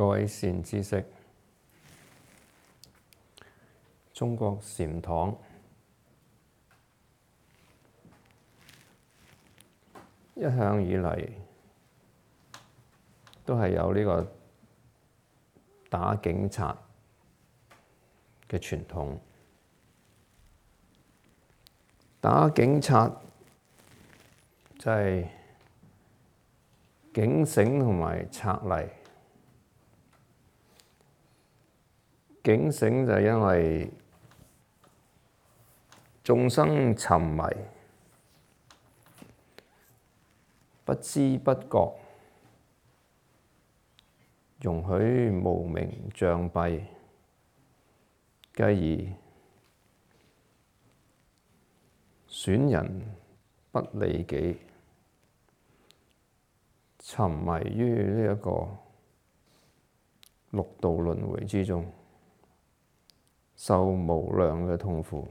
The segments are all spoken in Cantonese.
各位善知識，中國禪堂一向以嚟都係有呢個打警察嘅傳統。打警察就係警醒同埋策勵。警醒就係因為眾生沉迷，不知不覺，容許無明障蔽，繼而損人不利己，沉迷於呢一個六道輪迴之中，受無量嘅痛苦。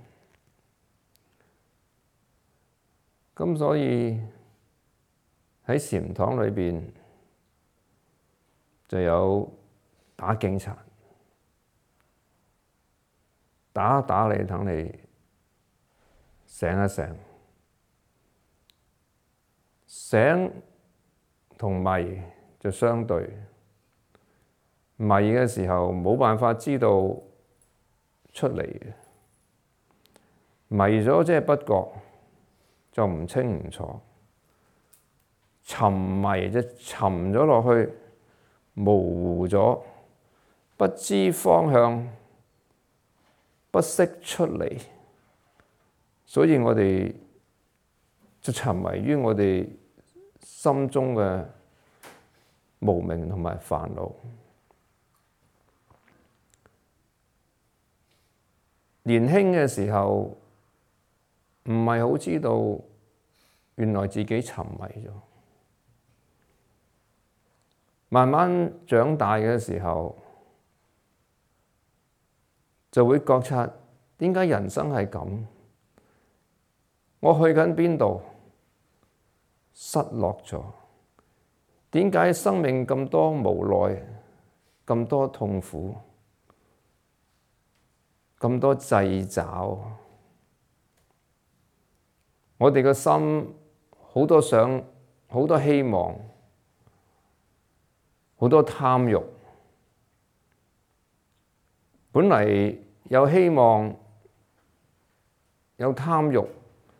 咁所以喺禪堂裏邊就有打警察，打一打你，等你醒一醒。醒同迷就相對，迷嘅時候冇辦法知道出嚟嘅，迷咗即係不覺，就唔清唔楚。沉迷就沉咗落去，模糊咗，不知方向，不識出嚟。所以我哋就沉迷於我哋心中嘅無明同埋煩惱。年輕嘅時候唔係好知道原來自己沉迷咗，慢慢長大嘅時候就會覺察點解人生係咁，我去緊邊度，失落咗，點解生命咁多無奈，咁多痛苦，咁多掣肘。我哋嘅心好多想，好多希望，好多貪欲。本嚟有希望，有貪欲，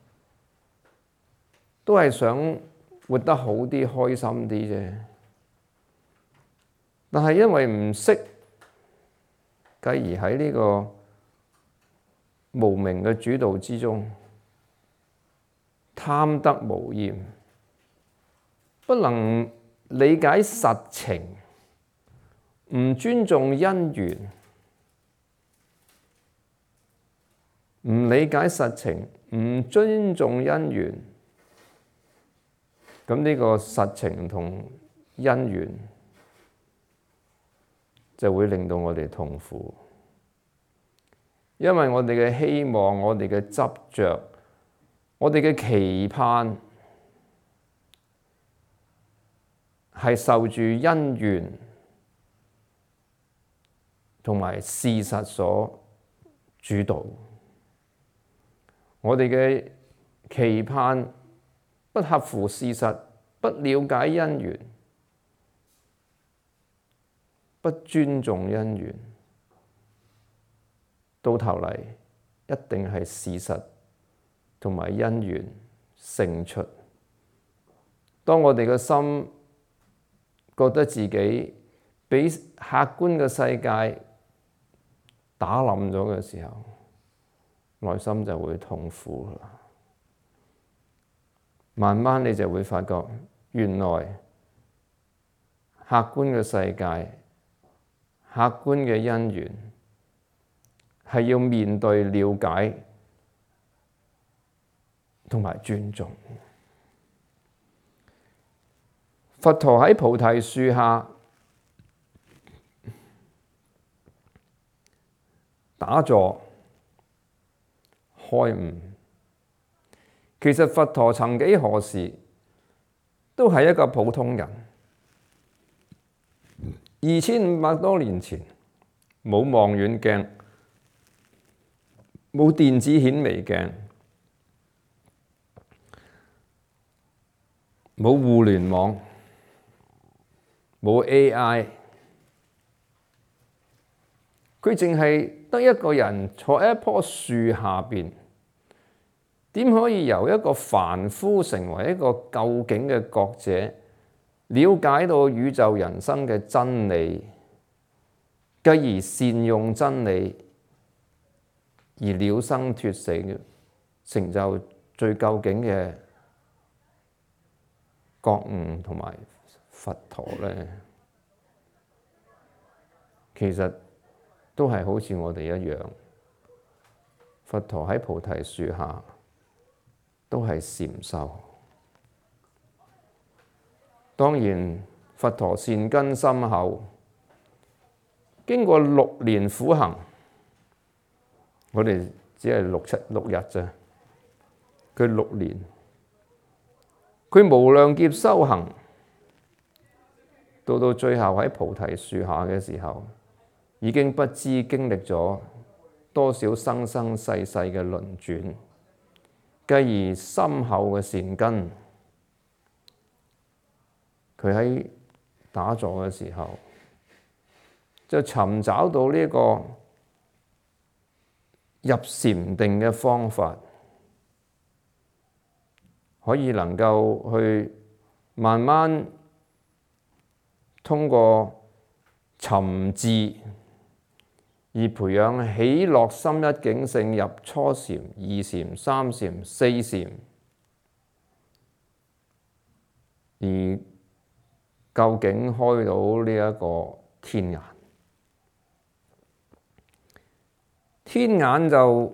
都係想活得好啲、開心啲啫。但係因為唔識，繼而喺呢個無明嘅主導之中，貪得無厭，不能理解實情，唔尊重因緣，唔理解實情，唔尊重因緣，咁呢個實情同因緣就會令到我哋痛苦。因為我哋嘅希望，我哋嘅執着，我哋嘅期盼係受住因緣同埋事實所主導。我哋嘅期盼不合乎事實，不了解因緣，不尊重因緣，到頭嚟一定係事實同埋因緣勝出。當我哋嘅心覺得自己俾客觀嘅世界打冧咗嘅時候，內心就會痛苦啦。慢慢你就會發覺，原來客觀嘅世界、客觀嘅因緣係要面對、了解同埋尊重。佛陀喺菩提樹下打坐開悟。其實佛陀曾幾何時都係一個普通人， 2500多年前冇望遠鏡，冇電子顯微鏡，冇互聯網，冇 AI， 佢淨係得一個人坐喺一棵樹下邊，點可以由一個凡夫成為一個究竟嘅覺者，了解到宇宙人生嘅真理，繼而善用真理，而了生脫死，成就最究竟嘅覺悟同埋佛陀呢？其實都係好似我哋一樣，佛陀喺菩提樹下都係禪修。當然，佛陀善根深厚，經過6年苦行，我哋只係6日啫，佢6年，佢無量劫修行，到最後喺菩提樹下嘅時候，已經不知經歷咗多少生生世世嘅輪轉，繼而深厚嘅善根，佢喺打坐嘅時候就尋找到呢個入禪定嘅方法，可以能夠去慢慢通過沉智而培養喜樂心一境性入初禪、2禪、3禪、4禪，而究竟開到呢一個天眼。天眼就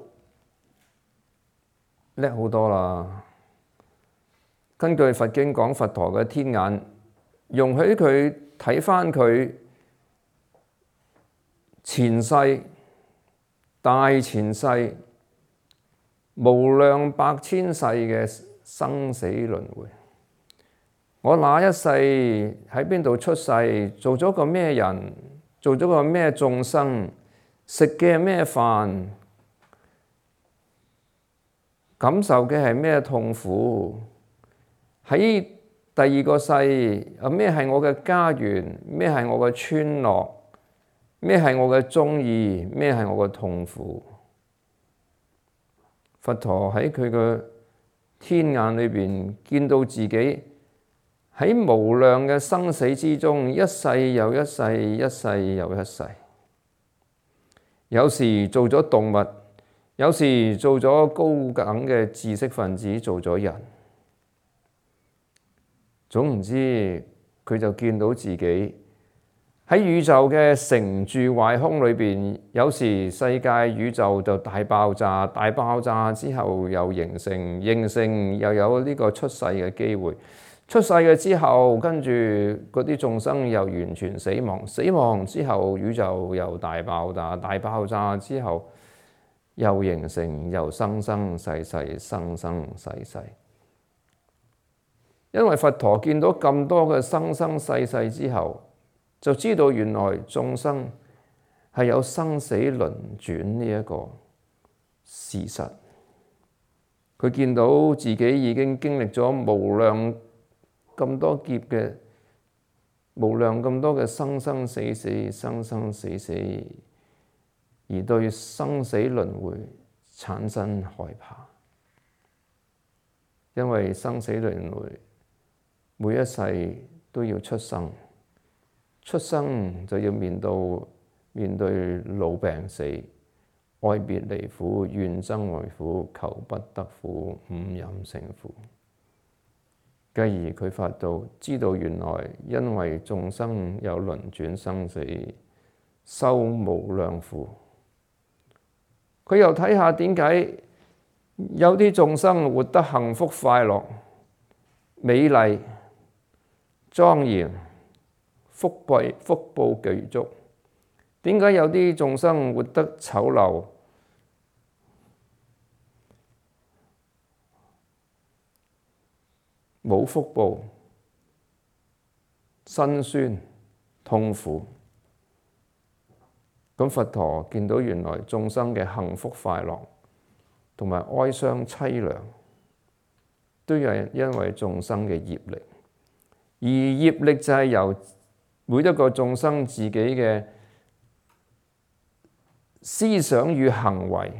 叻好多啦。根據佛經講，佛陀嘅天眼容許佢睇返佢前世、大前世、無量百千世嘅生死輪迴。我那一世喺邊度出世，做咗個咩人，做咗個咩眾生，食嘅係咩飯，感受嘅係咩痛苦。喺第二個世，咩係我嘅家園，咩係我嘅村落，咩係我嘅鍾意，咩係我嘅痛苦。佛陀喺佢嘅天眼裏邊見到自己喺無量嘅生死之中，一世又一世，一世又一世。有時做咗動物，有時做咗高等嘅知識分子，做咗人。總唔知佢就見到自己喺宇宙嘅成住壞空裏邊，有時世界宇宙就大爆炸，大爆炸之後又形成，形成又有呢個出世嘅機會。出世嘅之後，跟住嗰啲眾生又完全死亡，死亡之後宇宙又大爆炸，大爆炸之後又形成，又生生世世，生生世世。因為佛陀見到咁多嘅生生世世之後，就知道原來眾生係有生死輪轉呢一個事實。佢見到自己已經經歷咗無量咁多劫嘅，無量咁多嘅生生死死，生生死死，而對生死輪迴產生害怕。因為生死輪迴每一世都要出生，出生就要面對老病死、愛別離苦、怨憎會苦、求不得苦、五陰盛苦。繼而佢發到知道原來因為眾生有輪轉生死，受無量苦。佢又睇下點解有啲眾生活得幸福快樂、美麗、莊嚴、福報具足，點解有啲眾生活得醜陋、冇福報、辛酸、痛苦？ 咁佛陀見到原來眾生嘅幸福快樂同埋哀傷淒涼，都係因為眾生嘅業力，而業力就係由每一個眾生自己嘅思想與行為，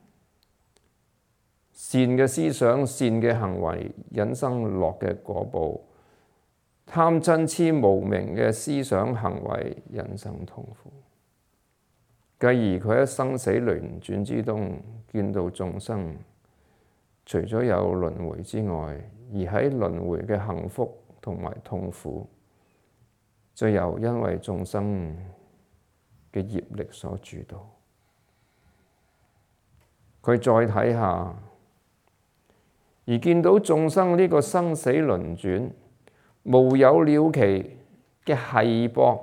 善嘅思想、善嘅行為引生樂嘅果報，貪嗔痴無明嘅思想行為引生痛苦。繼而佢喺生死輪轉之中見到眾生除咗有輪迴之外，而喺輪迴嘅幸福同埋痛苦，就由因為眾生嘅業力所主導。佢再睇下，而見到眾生呢個生死輪轉無有了期嘅繫縛，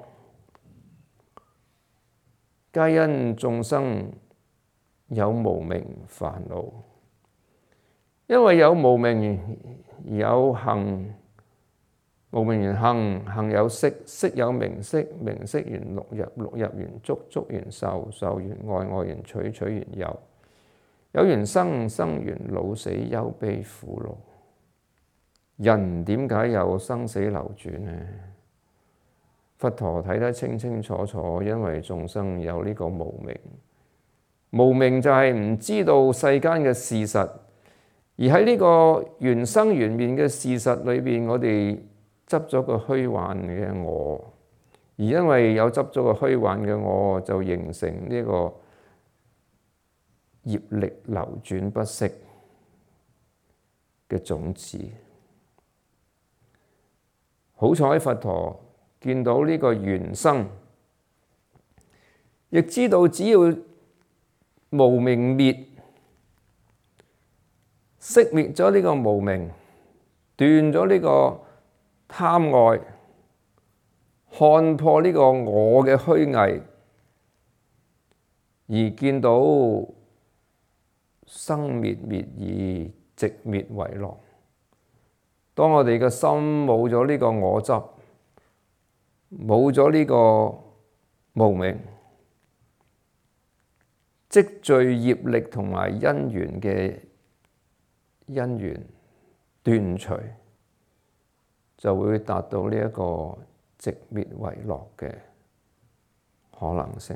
皆因眾生有無明煩惱。因為有無明而有行，無明緣行，行有識，識有名色，名色緣六入，六入緣觸，觸緣受，受緣愛，愛緣取，取緣有，有緣生，生緣老死憂悲苦惱。人點解有生死流轉呢？佛陀睇得清清楚楚，因為眾生有呢個無明。無明就係唔知道世間嘅事實，而喺呢個緣生緣滅嘅事實裏邊，我哋執咗個虛幻嘅我，而因為有執咗個虛幻嘅我，就形成呢個業力流轉不息嘅種子。好彩佛陀見到呢個緣生，亦知道只要無明滅，熄滅咗呢個無明，斷咗呢個貪愛，看破呢個我嘅虛偽，而見到生滅滅已，寂滅為樂。當我哋嘅心冇咗呢個我執，冇咗呢個無明，積聚業力同埋因緣嘅因緣斷除，就會達到呢一個寂滅為樂嘅可能性。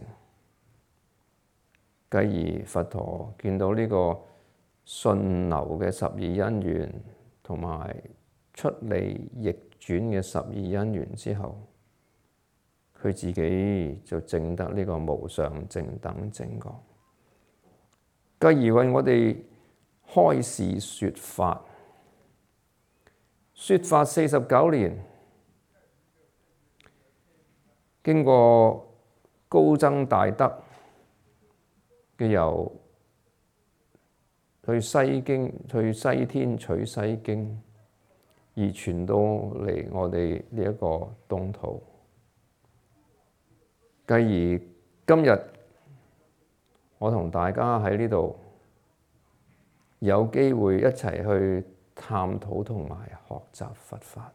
繼而佛陀見到呢個順流嘅十二因緣同埋出離逆轉嘅十二因緣之後，佢自己就證得呢個無上正等正覺，繼而為我哋開示說法，說法49年，經過高僧大德嘅由去西經、去西天取西經，而傳到嚟我哋呢一個東土。繼而今日我同大家喺呢度有機會一齊去探討同埋學習佛法。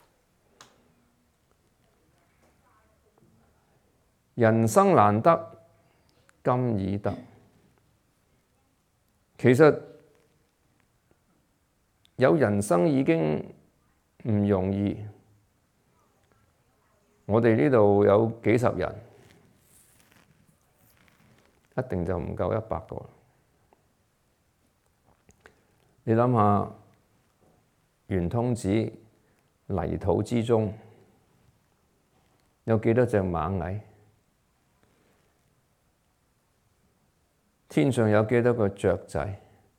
人生難得，今已得。其實有人生已經唔容易。我哋呢度有幾十人，一定就唔夠100個。你諗下，圓通寺泥土之中有幾多隻螞蟻？天上有幾多個雀仔？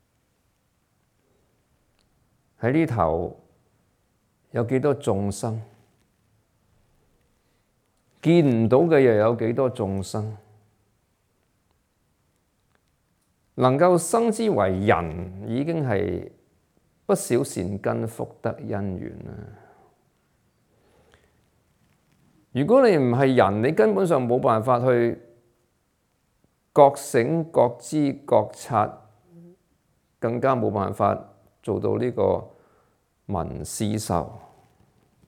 喺呢頭有幾多眾生？見唔到嘅又有幾多眾生？能夠生之為人，已經係不少善根福德因緣啦。如果你唔係人，你根本上冇辦法去覺醒、覺知、覺察，更加冇辦法做到呢個聞思修。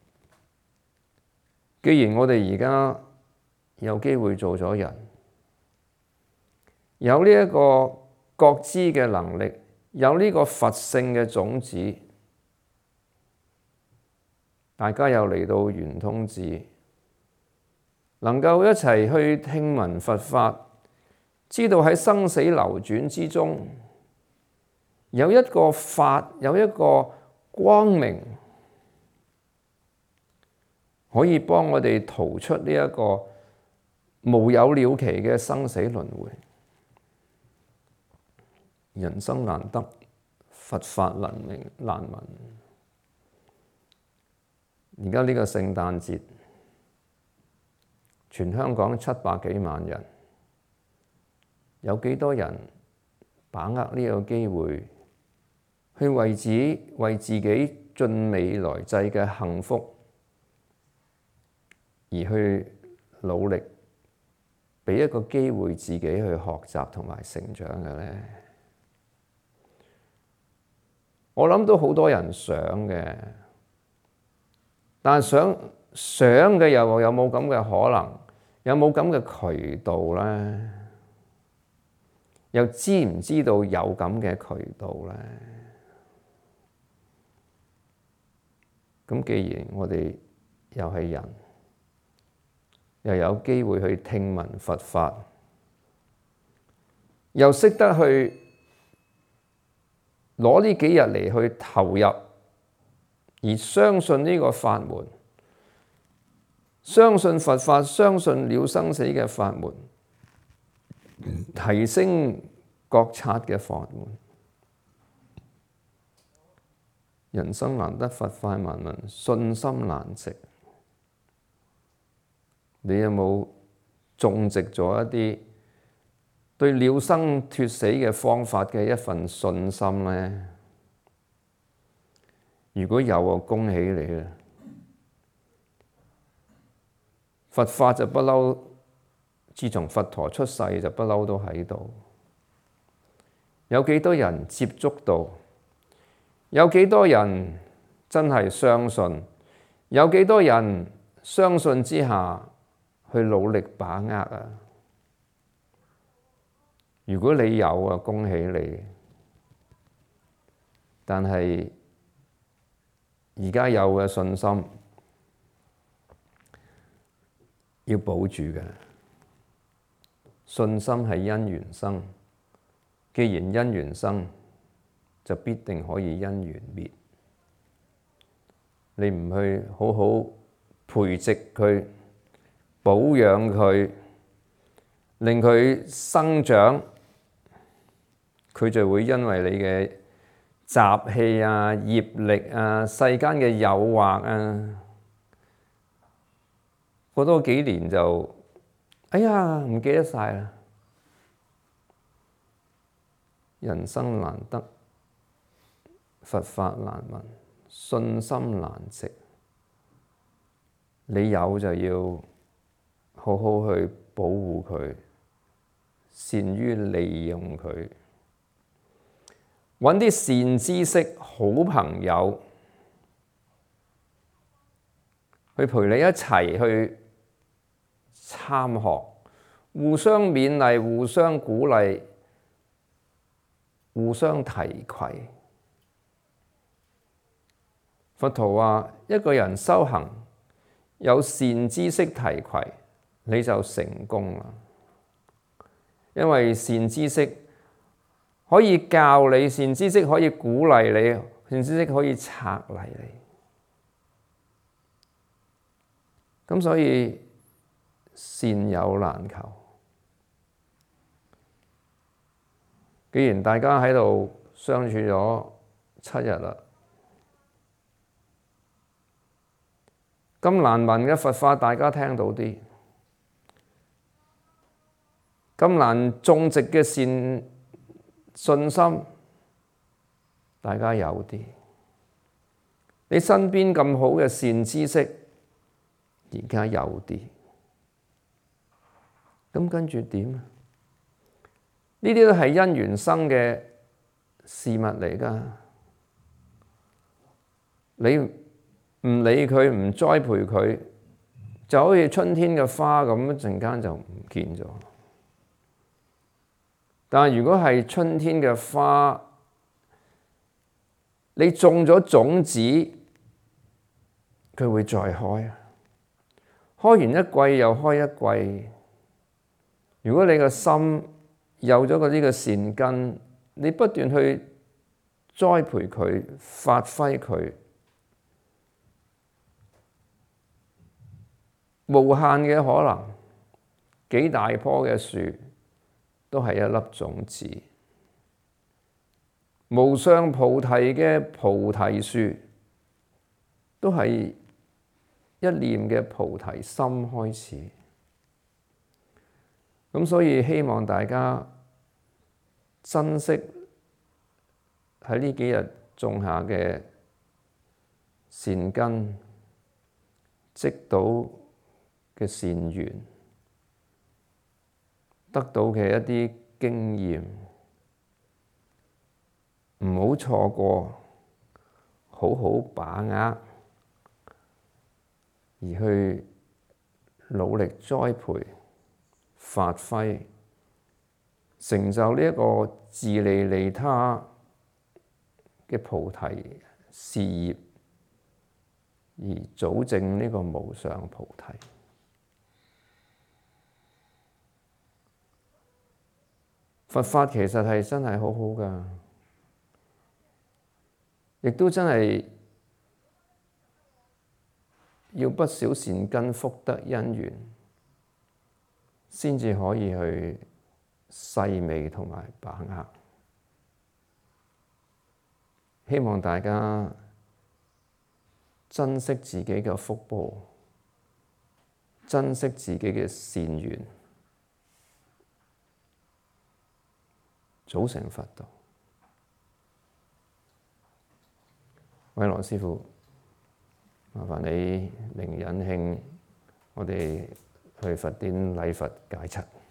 既然我哋而家有機會做咗人， 有呢一個覺知嘅能力，有呢個佛性嘅種子，大家又嚟到圓通寺，能夠一齊去聽聞佛法，知道喺生死流轉之中，有一個法，有一個光明，可以幫我哋逃出呢一個無有了期嘅生死輪迴。人生難得，佛法難聞。而家呢個聖誕節，全香港700幾萬人，有幾多人把握呢個機會，去為自己盡未來際嘅幸福而去努力，俾一個機會自己去學習同埋成長嘅呢？我諗都好多人想嘅，但係想嘅又有冇咁嘅可能？有冇咁嘅渠道呢？又知唔知道有咁嘅渠道呢？咁既然我哋又係人，又有機會去聽聞佛法，又識得去攞呢幾日嚟去投入，而相信呢個法門，相信佛法，相信了生死嘅法門，提升覺察嘅法門。人生難得，佛法難聞，信心難植。你有冇種植咗一啲對了生脫死嘅方法嘅一份信心呢？如果有，我恭喜你啦！佛法就不嬲，自從佛陀出世就不嬲都喺度。有幾多人接觸到？有幾多人真係相信？有幾多人相信之下去努力把握啊？如果你有啊，恭喜你！但係而家有嘅信心要保住嘅。信心係因緣生，既然因緣生，就必定可以因緣滅。你唔去好好培植佢、保養佢，令佢生長，佢就會因為你嘅習氣啊、業力啊、世間嘅誘惑啊，過多幾年就哎呀唔記得晒啦。人生難得，佛法難聞，信心難植。你有就要好好去保護佢，善於利用佢，揾啲善知識、好朋友去陪你一齊去參學，互相勉勵、互相鼓勵、互相提攜。佛陀話：一個人修行有善知識提攜，你就成功啦。因為善知識可以教你，善知識可以鼓勵你，善知識可以策勵你。咁所以善有難求。既然大家喺度相處咗7日啦，咁難聞嘅佛法大家聽到啲，咁難種植嘅善信心大家有啲，你身邊咁好嘅善知識而家有啲，咁跟住點啊？呢啲都係因緣生嘅事物嚟㗎，你唔理佢，唔栽培佢，就好似春天嘅花咁，一陣間就唔見咗。 但係如果係春天嘅花，你種咗種子，佢會再開，開完一季又開一季。如果你個心有咗呢個善根，你不斷去栽培佢、發揮佢，無限嘅可能，幾大棵嘅樹都係一粒種子。無上菩提嘅菩提樹都係一念嘅菩提心開始。咁所以希望大家珍惜喺呢幾日種下嘅善根，積到嘅善緣，得到嘅一啲經驗，唔好錯過，好好把握，而去努力栽培、發揮，成就呢一個自利利他嘅菩提事業，而早證呢個無上菩提。佛法其實係真係好好㗎，亦都真係要不少善根福德因緣，先至可以去細味同埋把握。希望大家珍惜自己嘅福報，珍惜自己嘅善緣，早成佛道。慧羅師父，麻煩你靈引磬，我哋去佛典禮佛解七。